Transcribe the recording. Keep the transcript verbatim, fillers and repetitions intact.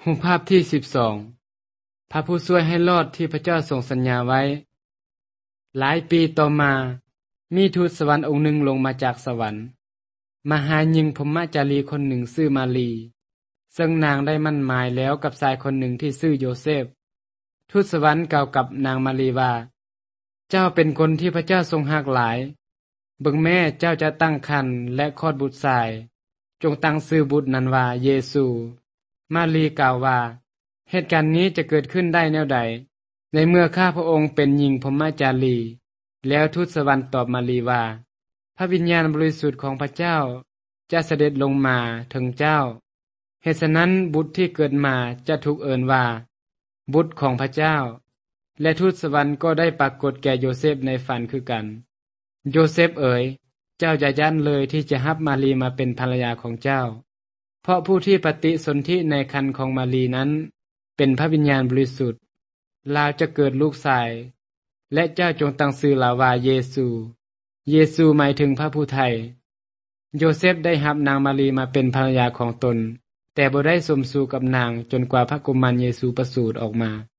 รูปภาพที่สิบสองพระผู้ช่วยให้รอดที่พระเจ้าทรงสัญญาไว้ หลายปีต่อมามีทูตสวรรค์องค์หนึ่งลงมาจากสวรรค์มาหาหญิงพรหมจารีคนหนึ่งชื่อมารีซึ่งนางได้มั่นหมายแล้วกับชายคนหนึ่งที่ชื่อโยเซฟทูตสวรรค์กล่าวกับนางมารีว่าเจ้าเป็นคนที่พระเจ้าทรงรักหลายเบิ่งแม่เจ้าจะตั้งครรภ์และคลอดบุตรชายจงตั้งชื่อบุตรนั้นว่าเยซูมารีกล่าวว่าเหตุการณ์นี้จะเกิดขึ้นได้แนวใดในเมื่อข้าพระองค์เป็นหญิงพรหมจารีแล้วทูตสวรรค์ตอบมารีว่าพระวิญญาณบริสุทธิ์ของพระเจ้าจะเสด็จลงมาถึงเจ้าเหตุฉะนั้นบุตรที่เกิดมาจะถูกเอ่ยว่าบุตรของพระเจ้าและทูตสวรรค์ก็ได้ปรากฏแก่โยเซฟในฝันคือกันโยเซฟเอ๋ยเจ้าอย่ายันเลยที่จะรับมารีมาเป็นภรรยาของเจ้าเพราะผู้ที่ปฏิสนธิในครรภ์ของมารีนั้นเป็นพระวิญญาณบริสุทธิ์ลาวจะเกิดลูกชายและเจ้าจงตั้งชื่อลาวว่าเยซูเยซูหมายถึงพระผู้ไทยโยเซฟได้รับนางมารีมาเป็นภรรยาของตนแต่บ่ได้สมสู่กับนางจนกว่าพระกุมารเยซูประสูติออกมา